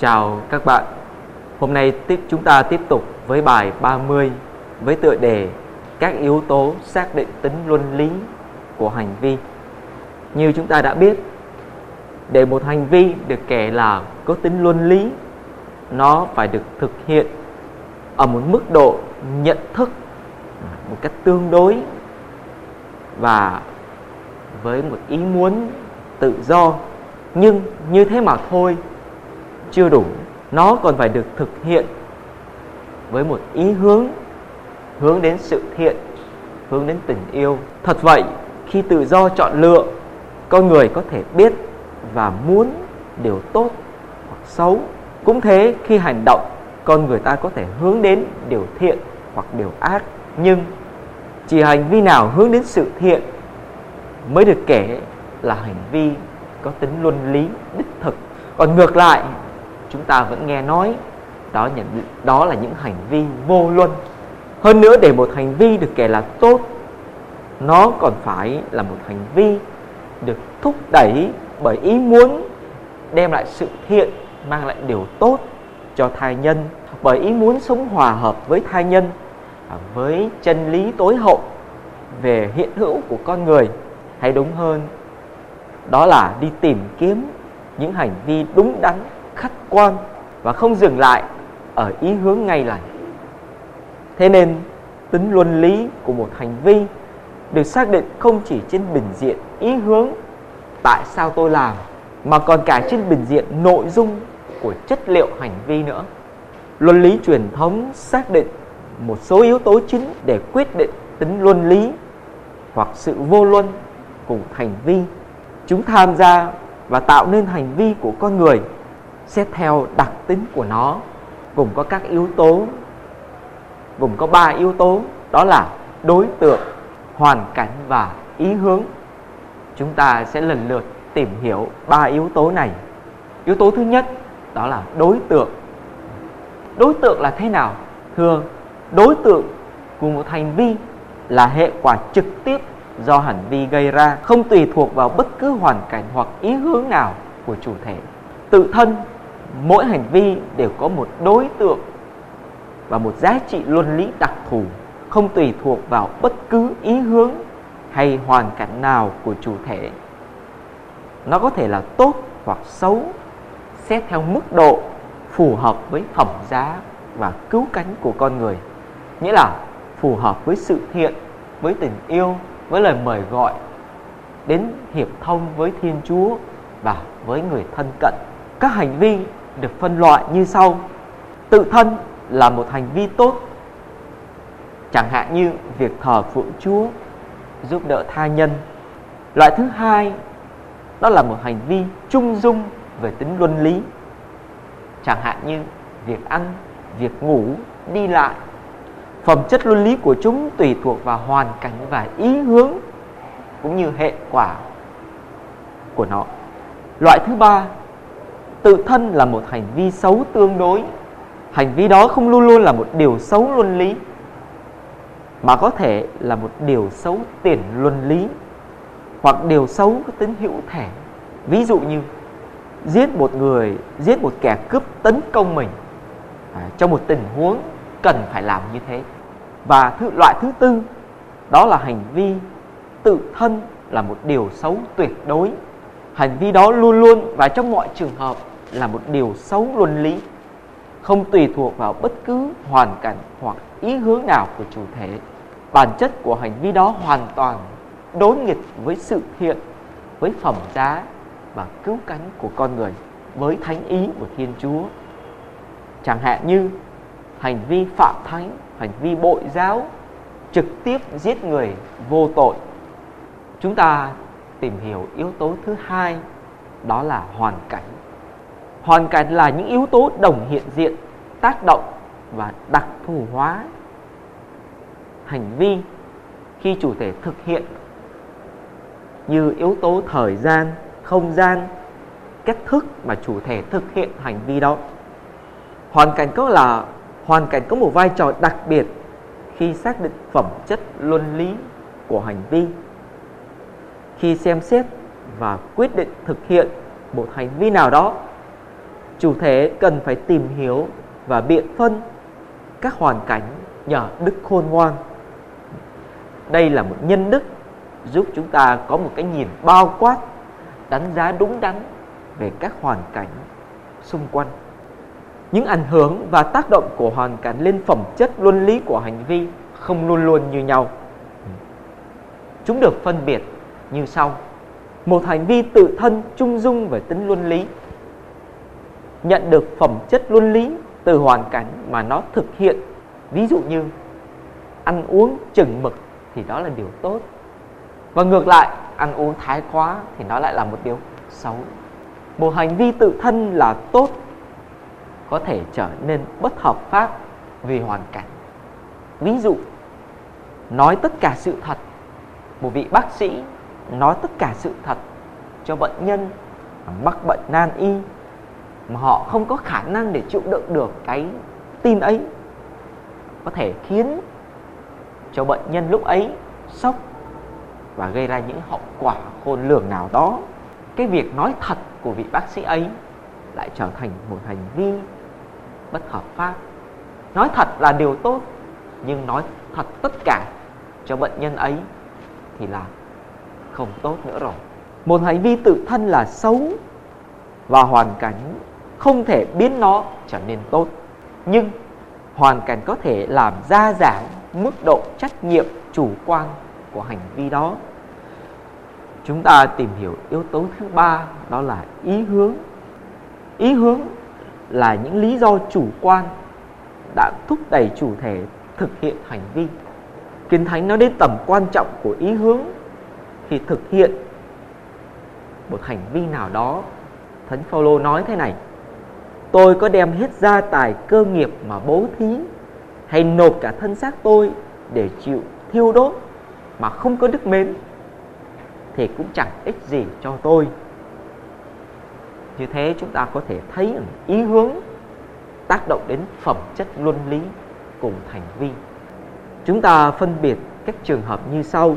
Chào các bạn. Hôm nay chúng ta tiếp tục với bài 30 với tựa đề các yếu tố xác định tính luân lý của hành vi. Như chúng ta đã biết, để một hành vi được kể là có tính luân lý, nó phải được thực hiện ở một mức độ nhận thức một cách tương đối và với một ý muốn tự do. Nhưng như thế mà thôi chưa đủ, nó còn phải được thực hiện với một ý hướng đến sự thiện, hướng đến tình yêu. Thật vậy, khi tự do chọn lựa, con người có thể biết và muốn điều tốt hoặc xấu. Cũng thế, khi hành động, con người ta có thể hướng đến điều thiện hoặc điều ác. Nhưng chỉ hành vi nào hướng đến sự thiện mới được kể là hành vi có tính luân lý đích thực. Còn ngược lại, chúng ta vẫn nghe nói đó là những hành vi vô luân. Hơn nữa, để một hành vi được kể là tốt, nó còn phải là một hành vi được thúc đẩy bởi ý muốn đem lại sự thiện, mang lại điều tốt cho thai nhân, bởi ý muốn sống hòa hợp với thai nhân, với chân lý tối hậu về hiện hữu của con người. Hay đúng hơn, đó là đi tìm kiếm những hành vi đúng đắn, khách quan và không dừng lại ở ý hướng ngay lành. Thế nên, tính luân lý của một hành vi được xác định không chỉ trên bình diện ý hướng tại sao tôi làm, mà còn cả trên bình diện nội dung của chất liệu hành vi nữa. Luân lý truyền thống xác định một số yếu tố chính để quyết định tính luân lý hoặc sự vô luân của một hành vi. Chúng tham gia và tạo nên hành vi của con người xét theo đặc tính của nó, gồm có các yếu tố, gồm có 3 yếu tố, đó là đối tượng, hoàn cảnh và ý hướng. Chúng ta sẽ lần lượt tìm hiểu 3 yếu tố này. Yếu tố thứ nhất, đó là đối tượng. Đối tượng là thế nào? Thưa, đối tượng của một hành vi là hệ quả trực tiếp do hành vi gây ra, không tùy thuộc vào bất cứ hoàn cảnh hoặc ý hướng nào của chủ thể. Tự thân, mỗi hành vi đều có một đối tượng và một giá trị luân lý đặc thù, không tùy thuộc vào bất cứ ý hướng hay hoàn cảnh nào của chủ thể. Nó có thể là tốt hoặc xấu, xét theo mức độ phù hợp với phẩm giá và cứu cánh của con người. Nghĩa là phù hợp với sự thiện, với tình yêu, với lời mời gọi đến hiệp thông với Thiên Chúa và với người thân cận. Các hành vi được phân loại như sau. Tự thân là một hành vi tốt, chẳng hạn như việc thờ phượng Chúa, giúp đỡ tha nhân. Loại thứ hai, đó là một hành vi trung dung về tính luân lý, chẳng hạn như việc ăn, việc ngủ, đi lại. Phẩm chất luân lý của chúng tùy thuộc vào hoàn cảnh và ý hướng cũng như hệ quả của nó. Loại thứ ba, tự thân là một hành vi xấu tương đối. Hành vi đó không luôn luôn là một điều xấu luân lý, mà có thể là một điều xấu tiền luân lý hoặc điều xấu có tính hữu thể. Ví dụ như giết một kẻ cướp tấn công mình trong một tình huống cần phải làm như thế. Và loại thứ tư, đó là hành vi tự thân là một điều xấu tuyệt đối. Hành vi đó luôn luôn và trong mọi trường hợp là một điều xấu luân lý, không tùy thuộc vào bất cứ hoàn cảnh hoặc ý hướng nào của chủ thể. Bản chất của hành vi đó hoàn toàn đối nghịch với sự thiện, với phẩm giá và cứu cánh của con người, với thánh ý của Thiên Chúa. Chẳng hạn như hành vi phạm thánh, hành vi bội giáo, trực tiếp giết người vô tội. Chúng ta tìm hiểu yếu tố thứ hai, đó là hoàn cảnh. Hoàn cảnh là những yếu tố đồng hiện diện, tác động và đặc thù hóa hành vi khi chủ thể thực hiện, như yếu tố thời gian, không gian, cách thức mà chủ thể thực hiện hành vi đó. Hoàn cảnh có một vai trò đặc biệt khi xác định phẩm chất luân lý của hành vi. Khi xem xét và quyết định thực hiện một hành vi nào đó, chủ thể cần phải tìm hiểu và biện phân các hoàn cảnh nhờ đức khôn ngoan. Đây là một nhân đức giúp chúng ta có một cái nhìn bao quát, đánh giá đúng đắn về các hoàn cảnh xung quanh. Những ảnh hưởng và tác động của hoàn cảnh lên phẩm chất luân lý của hành vi không luôn luôn như nhau. Chúng được phân biệt như sau. Một hành vi tự thân trung dung về tính luân lý, nhận được phẩm chất luân lý từ hoàn cảnh mà nó thực hiện. Ví dụ như ăn uống chừng mực thì đó là điều tốt, và ngược lại, ăn uống thái quá thì nó lại là một điều xấu. Một hành vi tự thân là tốt có thể trở nên bất hợp pháp vì hoàn cảnh. Ví dụ, nói tất cả sự thật. Một vị bác sĩ nói tất cả sự thật cho bệnh nhân mắc bệnh nan y mà họ không có khả năng để chịu đựng được cái tin ấy, có thể khiến cho bệnh nhân lúc ấy sốc và gây ra những hậu quả khôn lường nào đó. Cái việc nói thật của vị bác sĩ ấy lại trở thành một hành vi bất hợp pháp. Nói thật là điều tốt, nhưng nói thật tất cả cho bệnh nhân ấy thì là không tốt nữa rồi. Một hành vi tự thân là xấu và hoàn cảnh không thể biến nó trở nên tốt, nhưng hoàn cảnh có thể làm gia giảm mức độ trách nhiệm chủ quan của hành vi đó. Chúng ta tìm hiểu yếu tố thứ ba, đó là ý hướng. Ý hướng là những lý do chủ quan đã thúc đẩy chủ thể thực hiện hành vi. Kinh Thánh nói đến tầm quan trọng của ý hướng khi thực hiện một hành vi nào đó. Thánh Phaolô nói thế này: tôi có đem hết gia tài cơ nghiệp mà bố thí, hay nộp cả thân xác tôi để chịu thiêu đốt mà không có đức mến, thì cũng chẳng ích gì cho tôi. Như thế chúng ta có thể thấy ý hướng tác động đến phẩm chất luân lý của một hành vi. Chúng ta phân biệt các trường hợp như sau.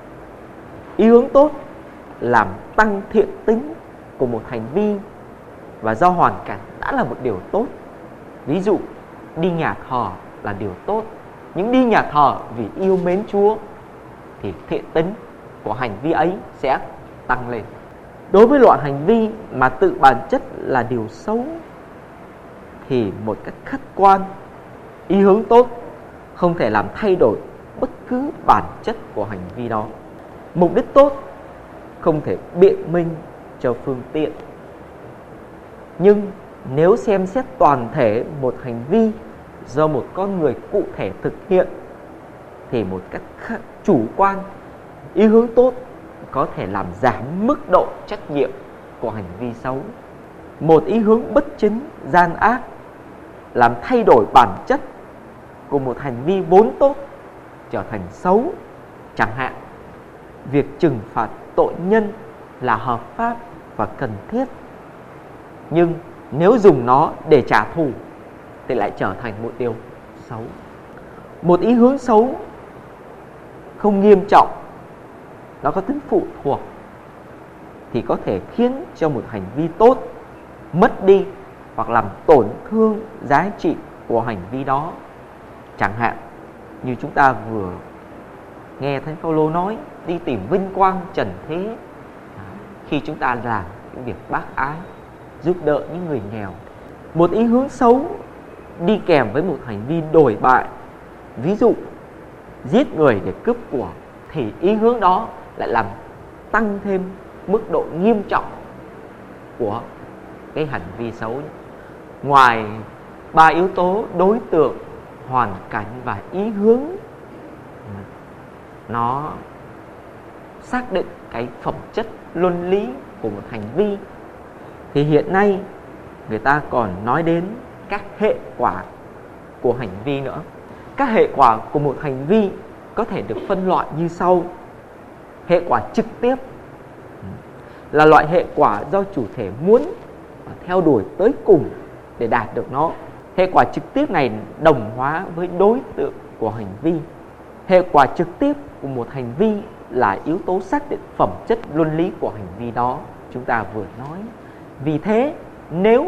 Ý hướng tốt làm tăng thiện tính của một hành vi và do hoàn cảnh đã là một điều tốt. Ví dụ, đi nhà thờ là điều tốt, nhưng đi nhà thờ vì yêu mến Chúa thì thiện tính của hành vi ấy sẽ tăng lên. Đối với loại hành vi mà tự bản chất là điều xấu thì một cách khách quan, ý hướng tốt không thể làm thay đổi bất cứ bản chất của hành vi đó. Mục đích tốt không thể biện minh cho phương tiện. Nhưng nếu xem xét toàn thể một hành vi do một con người cụ thể thực hiện thì một cách chủ quan, ý hướng tốt có thể làm giảm mức độ trách nhiệm của hành vi xấu. Một ý hướng bất chính, gian ác làm thay đổi bản chất của một hành vi vốn tốt trở thành xấu. Chẳng hạn, việc trừng phạt tội nhân là hợp pháp và cần thiết, nhưng nếu dùng nó để trả thù thì lại trở thành một điều xấu. Một ý hướng xấu không nghiêm trọng, nó có tính phụ thuộc, thì có thể khiến cho một hành vi tốt mất đi hoặc làm tổn thương giá trị của hành vi đó. Chẳng hạn như chúng ta vừa nghe Thánh Phaolô nói, đi tìm vinh quang trần thế khi chúng ta làm những việc bác ái, giúp đỡ những người nghèo. Một ý hướng xấu đi kèm với một hành vi đồi bại, ví dụ giết người để cướp của, thì ý hướng đó lại làm tăng thêm mức độ nghiêm trọng của cái hành vi xấu. Ngoài ba yếu tố đối tượng, hoàn cảnh và ý hướng, nó xác định cái phẩm chất luân lý của một hành vi, thì hiện nay người ta còn nói đến các hệ quả của hành vi nữa. Các hệ quả của một hành vi có thể được phân loại như sau. Hệ quả trực tiếp là loại hệ quả do chủ thể muốn và theo đuổi tới cùng để đạt được nó. Hệ quả trực tiếp này đồng hóa với đối tượng của hành vi. Hệ quả trực tiếp của một hành vi là yếu tố xác định phẩm chất luân lý của hành vi đó chúng ta vừa nói. Vì thế, nếu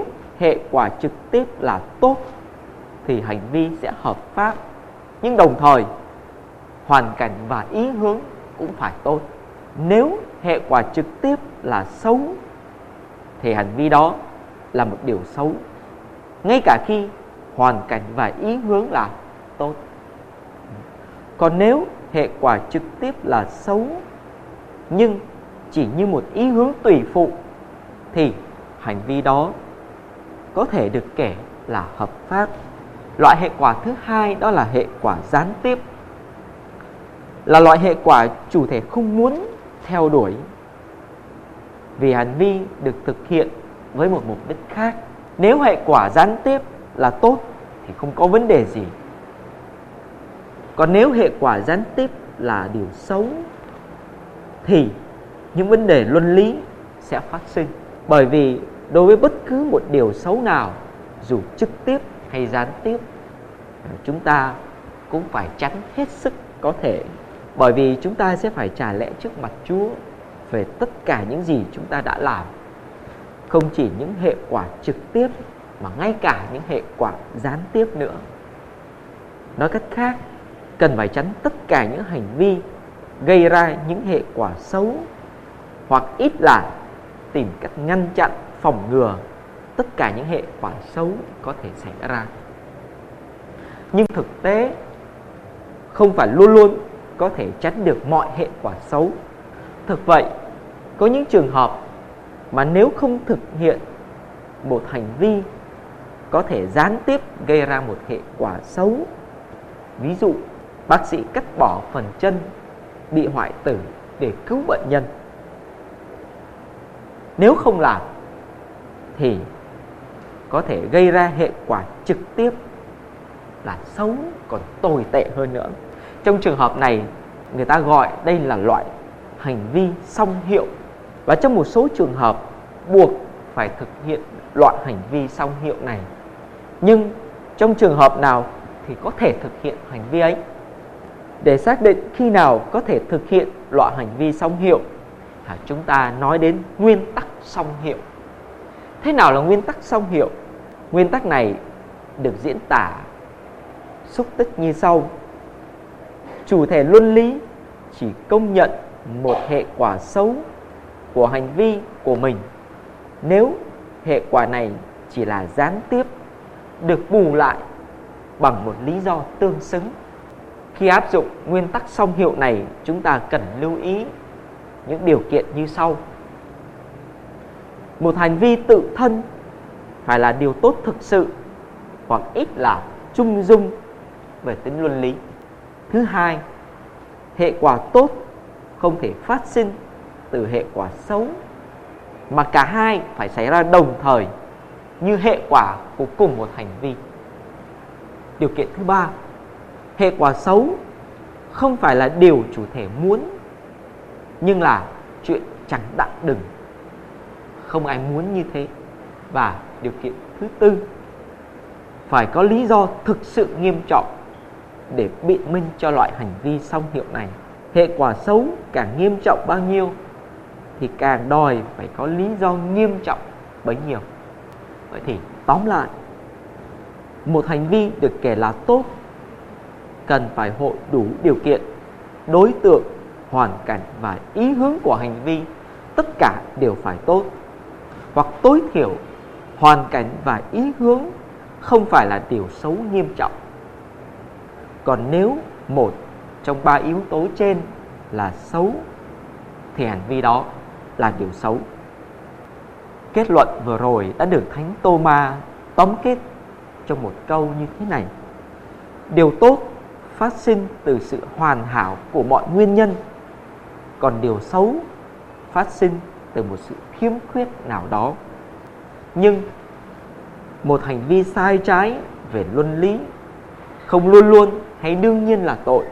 hệ quả trực tiếp là tốt thì hành vi sẽ hợp pháp, nhưng đồng thời hoàn cảnh và ý hướng cũng phải tốt. Nếu hệ quả trực tiếp là xấu thì hành vi đó là một điều xấu, ngay cả khi hoàn cảnh và ý hướng là tốt. Còn nếu hệ quả trực tiếp là xấu nhưng chỉ như một ý hướng tùy phụ thì hành vi đó có thể được kể là hợp pháp. Loại hệ quả thứ hai đó là hệ quả gián tiếp, là loại hệ quả chủ thể không muốn theo đuổi vì hành vi được thực hiện với một mục đích khác. Nếu hệ quả gián tiếp là tốt thì không có vấn đề gì. Còn nếu hệ quả gián tiếp là điều xấu thì những vấn đề luân lý sẽ phát sinh. Bởi vì đối với bất cứ một điều xấu nào, dù trực tiếp hay gián tiếp, chúng ta cũng phải tránh hết sức có thể. Bởi vì chúng ta sẽ phải trả lẽ trước mặt Chúa về tất cả những gì chúng ta đã làm. Không chỉ những hệ quả trực tiếp mà ngay cả những hệ quả gián tiếp nữa. Nói cách khác, cần phải tránh tất cả những hành vi gây ra những hệ quả xấu, hoặc ít là tìm cách ngăn chặn, phòng ngừa tất cả những hệ quả xấu có thể xảy ra. Nhưng thực tế không phải luôn luôn có thể tránh được mọi hệ quả xấu. Thực vậy, có những trường hợp mà nếu không thực hiện một hành vi có thể gián tiếp gây ra một hệ quả xấu. Ví dụ, bác sĩ cắt bỏ phần chân bị hoại tử để cứu bệnh nhân. Nếu không làm thì có thể gây ra hệ quả trực tiếp là xấu, còn tồi tệ hơn nữa. Trong trường hợp này, người ta gọi đây là loại hành vi song hiệu. Và trong một số trường hợp buộc phải thực hiện loại hành vi song hiệu này. Nhưng trong trường hợp nào thì có thể thực hiện hành vi ấy? Để xác định khi nào có thể thực hiện loại hành vi song hiệu, chúng ta nói đến nguyên tắc song hiệu. Thế nào là nguyên tắc song hiệu? Nguyên tắc này được diễn tả xúc tích như sau. Chủ thể luân lý chỉ công nhận một hệ quả xấu của hành vi của mình nếu hệ quả này chỉ là gián tiếp, được bù lại bằng một lý do tương xứng. Khi áp dụng nguyên tắc song hiệu này, chúng ta cần lưu ý những điều kiện như sau. Một hành vi tự thân phải là điều tốt thực sự, hoặc ít là trung dung về tính luân lý. Thứ hai, hệ quả tốt không thể phát sinh từ hệ quả xấu, mà cả hai phải xảy ra đồng thời như hệ quả của cùng một hành vi. Điều kiện thứ ba, hệ quả xấu không phải là điều chủ thể muốn, nhưng là chuyện chẳng đặng đừng, không ai muốn như thế. Và điều kiện thứ tư, phải có lý do thực sự nghiêm trọng để biện minh cho loại hành vi song hiệu này. Hệ quả xấu càng nghiêm trọng bao nhiêu thì càng đòi phải có lý do nghiêm trọng bấy nhiêu. Vậy thì tóm lại, một hành vi được kể là tốt cần phải hội đủ điều kiện, đối tượng, hoàn cảnh và ý hướng của hành vi tất cả đều phải tốt, hoặc tối thiểu hoàn cảnh và ý hướng không phải là điều xấu nghiêm trọng. Còn nếu một trong ba yếu tố trên là xấu thì hành vi đó là điều xấu. Kết luận vừa rồi đã được Thánh Tô-ma tóm kết trong một câu như thế này: điều tốt phát sinh từ sự hoàn hảo của mọi nguyên nhân, còn điều xấu phát sinh từ một sự khiếm khuyết nào đó. Nhưng một hành vi sai trái về luân lý không luôn luôn hay đương nhiên là tội.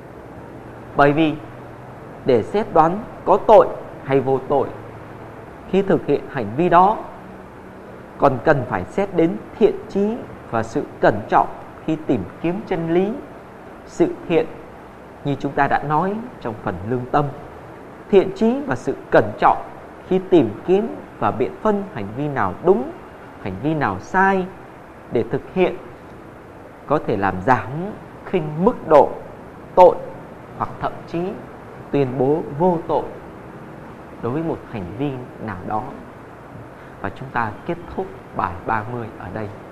Bởi vì để xét đoán có tội hay vô tội khi thực hiện hành vi đó, còn cần phải xét đến thiện chí và sự cẩn trọng khi tìm kiếm chân lý. Sự thiện như chúng ta đã nói trong phần lương tâm, thiện chí và sự cẩn trọng khi tìm kiếm và biện phân hành vi nào đúng hành vi nào sai để thực hiện có thể làm giảm khinh mức độ tội, hoặc thậm chí tuyên bố vô tội đối với một hành vi nào đó. Và chúng ta kết thúc bài 30 ở đây.